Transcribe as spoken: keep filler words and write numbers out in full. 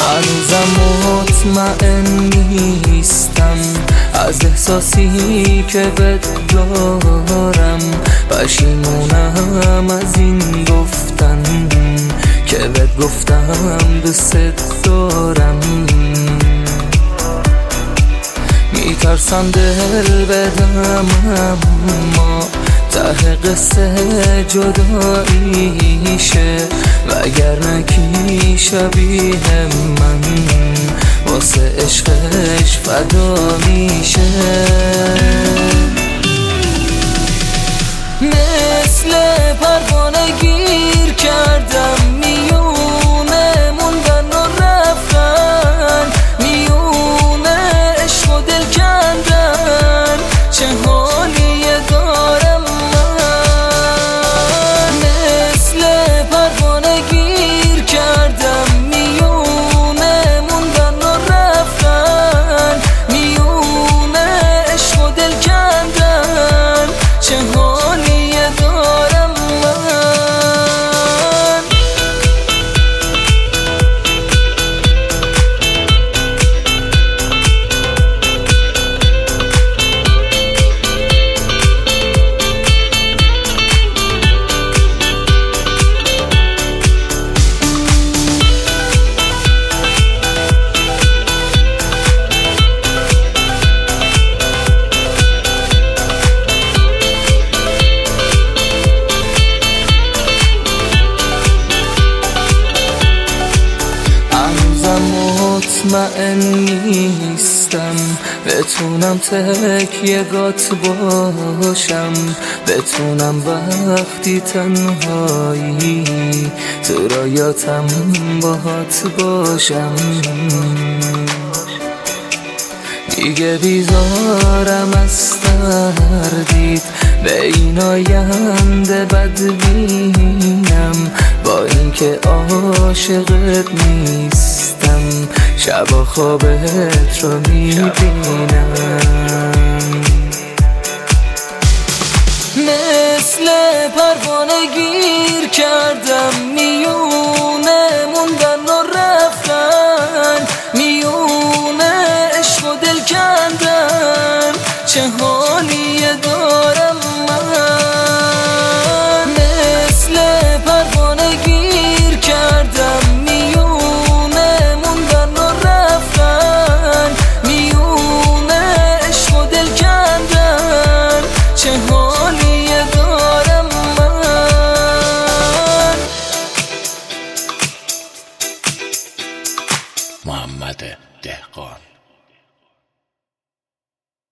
هنوزم مطمئن نیستم از احساسی که بهت دارم. پشیمونم از این گفتن که بهت گفتم دوست دارم. میترسم دل بدم اما ته قصه جداییشه، وگرنه کی شبیه من واسه عشقش فدا میشه. مثل پروانه گیر کردم میونه موندن و رفتن، میونه عشق و دل کندن. چه حالی دارم من، مثل پروانه گیر کردم میونه موندن و رفتن، میونه عشق و دل کندن. چه حالی دارم من. مطمئن نیستم بتونم تکیه‌گات باشم، بتونم وقتی تنهایی تو رایاتم باهات باشم. دیگه بیزارم از تردید به این آینده بدبینم، با اینکه عاشقت نیستم شبا خوابت رو میبینم. مثل پروانه گیر کردم میونه موندن و رفتن، میونه عشق و دل کندن. چه حالی دارم من، مثل پروانه گیر کردم میونه موندن و رفتن، میونه عشق و دل کندن. چه حالی دارم من. محمد دهقان.